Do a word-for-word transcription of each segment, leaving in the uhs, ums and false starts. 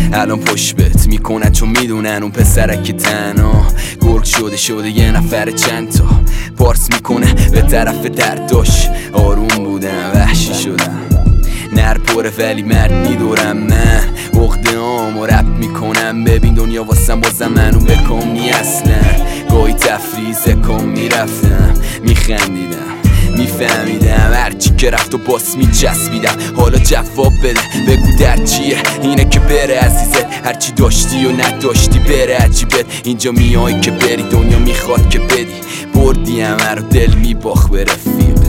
الان پشت بهت میکنن چون میدونن اون پسرک تنها گرگ شده شده یه نفر چند تا پارس میکنه به طرف درداش. آروم بودم وحشی شدم نر پره ولی مرد میدورم من عقده هامو رپ میکنم. ببین دنیا واسم بازم منو بکنی اصلا. گاهی تفریزه کن میرفتم میخندیدم میفهمیدم هرچی که رفت و باس میچسبیدم. حالا جواب بده بگو در چیه اینه که بره عزیزت. هرچی داشتی و نداشتی بره عجیبت. اینجا میای که بری دنیا میخواد که بدی. بردی همه رو دل میباخ به رفیق.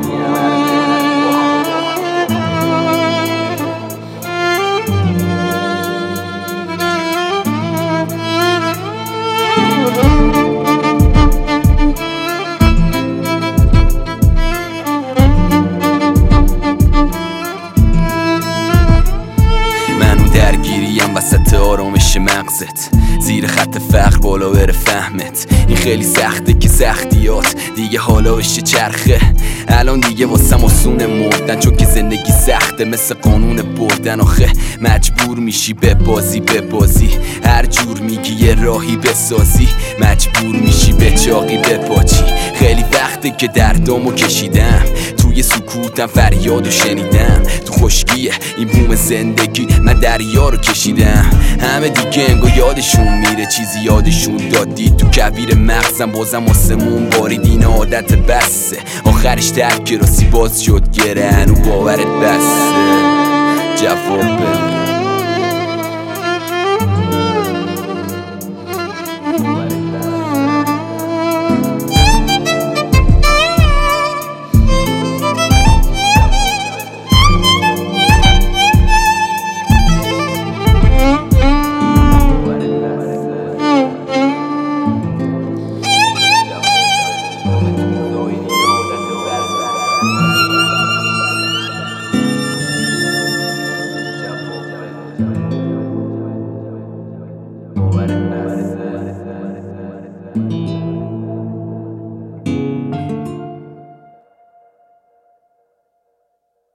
درگیریم وسط آرامش مغزت زیر خط فقر بالا بره فهمت. این خیلی سخته که سختیات دیگه حالا بشه چرخه. الان دیگه واسم آسونه مردن چون که زندگی سخته مثل قانون بردن. آخه مجبور میشی به بازی به بازی هر جور میگی یه راهی بسازی. مجبور میشی به چاقی به پاچی. خیلی وقته که دردامو کشیدم توی سکوتم فریادو شنیدم. تو خشکیه این بوم زندگی من دریا رو کشیدم. همه دیگه انگار یادشون میره چیزی یادشون دادی. تو کویر مغزم بازم آسمون بارید این عادت بسه. آخرش درک راسی باز شد گره هنو باورت بسه. جواب بده